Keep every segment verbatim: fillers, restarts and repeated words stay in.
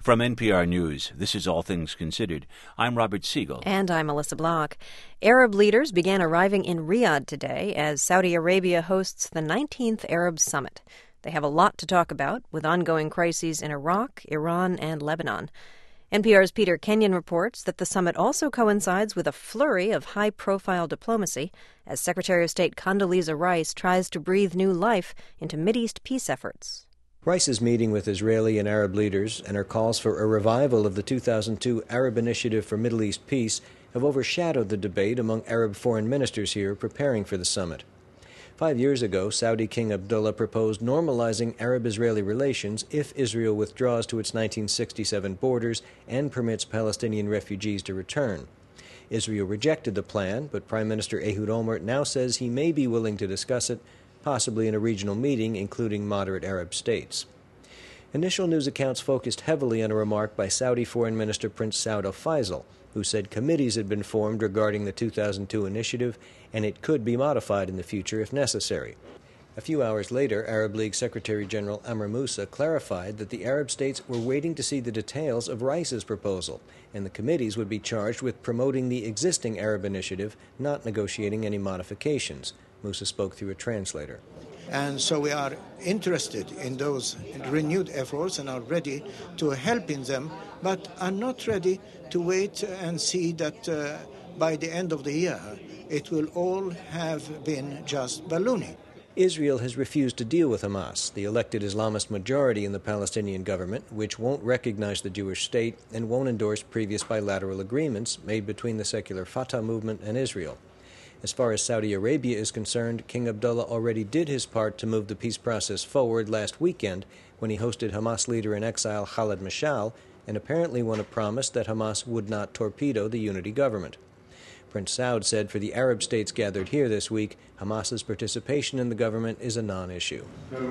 From N P R News, this is All Things Considered. I'm Robert Siegel. And I'm Melissa Block. Arab leaders began arriving in Riyadh today as Saudi Arabia hosts the nineteenth Arab Summit. They have a lot to talk about, with ongoing crises in Iraq, Iran, and Lebanon. N P R's Peter Kenyon reports that the summit also coincides with a flurry of high-profile diplomacy as Secretary of State Condoleezza Rice tries to breathe new life into Mideast peace efforts. Rice is meeting with Israeli and Arab leaders, and her calls for a revival of the two thousand two Arab Initiative for Middle East Peace have overshadowed the debate among Arab foreign ministers here preparing for the summit. Five years ago, Saudi King Abdullah proposed normalizing Arab-Israeli relations if Israel withdraws to its nineteen sixty-seven borders and permits Palestinian refugees to return. Israel rejected the plan, but Prime Minister Ehud Olmert now says he may be willing to discuss it, possibly in a regional meeting including moderate Arab states. Initial news accounts focused heavily on a remark by Saudi Foreign Minister Prince Saud al-Faisal, who said committees had been formed regarding the two thousand two initiative and it could be modified in the future if necessary. A few hours later, Arab League Secretary General Amr Moussa clarified that the Arab states were waiting to see the details of Rice's proposal, and the committees would be charged with promoting the existing Arab initiative, not negotiating any modifications. Moussa spoke through a translator. And so we are interested in those renewed efforts and are ready to help in them, but are not ready to wait and see that uh, by the end of the year it will all have been just ballooning. Israel has refused to deal with Hamas, the elected Islamist majority in the Palestinian government, which won't recognize the Jewish state and won't endorse previous bilateral agreements made between the secular Fatah movement and Israel. As far as Saudi Arabia is concerned, King Abdullah already did his part to move the peace process forward last weekend when he hosted Hamas leader in exile Khaled Mashal and apparently won a promise that Hamas would not torpedo the unity government. Prince Saud said for the Arab states gathered here this week, Hamas's participation in the government is a non-issue.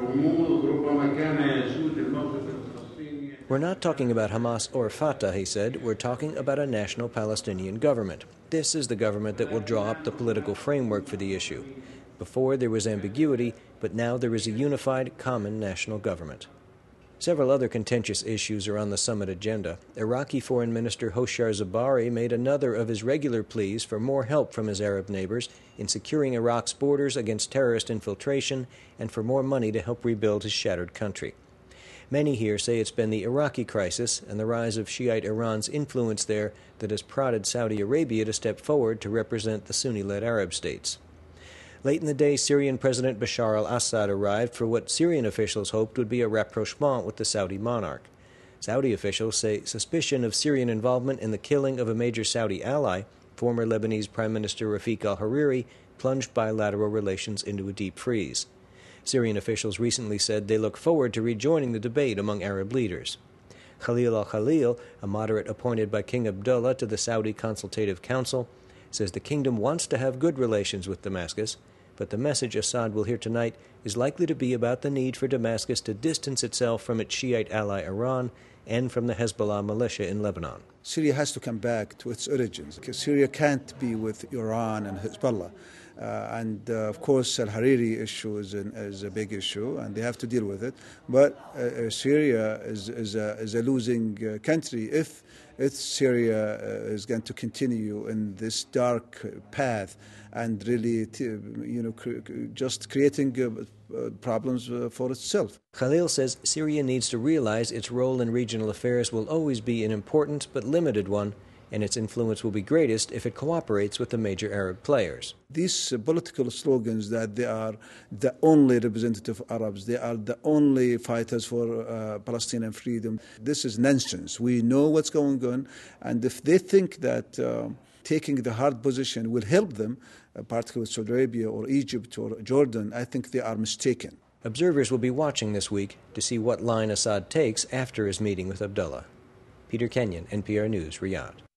We're not talking about Hamas or Fatah, he said. We're talking about a national Palestinian government. This is the government that will draw up the political framework for the issue. Before there was ambiguity, but now there is a unified, common national government. Several other contentious issues are on the summit agenda. Iraqi Foreign Minister Hoshyar Zebari made another of his regular pleas for more help from his Arab neighbors in securing Iraq's borders against terrorist infiltration and for more money to help rebuild his shattered country. Many here say it's been the Iraqi crisis and the rise of Shiite Iran's influence there that has prodded Saudi Arabia to step forward to represent the Sunni-led Arab states. Late in the day, Syrian President Bashar al-Assad arrived for what Syrian officials hoped would be a rapprochement with the Saudi monarch. Saudi officials say suspicion of Syrian involvement in the killing of a major Saudi ally, former Lebanese Prime Minister Rafiq al-Hariri, plunged bilateral relations into a deep freeze. Syrian officials recently said they look forward to rejoining the debate among Arab leaders. Khalil al-Khalil, a moderate appointed by King Abdullah to the Saudi Consultative Council, says the kingdom wants to have good relations with Damascus, but the message Assad will hear tonight is likely to be about the need for Damascus to distance itself from its Shiite ally Iran and from the Hezbollah militia in Lebanon. Syria has to come back to its origins, because Syria can't be with Iran and Hezbollah. Uh, and, uh, of course, al-Hariri issue is, an, is a big issue, and they have to deal with it. But uh, Syria is, is, a, is a losing uh, country if, if Syria uh, is going to continue in this dark path and really, t- you know, cr- just creating uh, uh, problems uh, for itself. Khalil says Syria needs to realize its role in regional affairs will always be an important but limited one, and its influence will be greatest if it cooperates with the major Arab players. These uh, political slogans that they are the only representative Arabs, they are the only fighters for uh, Palestinian freedom, this is nonsense. We know what's going on, and if they think that uh, taking the hard position will help them, uh, particularly with Saudi Arabia or Egypt or Jordan, I think they are mistaken. Observers will be watching this week to see what line Assad takes after his meeting with Abdullah. Peter Kenyon, N P R News, Riyadh.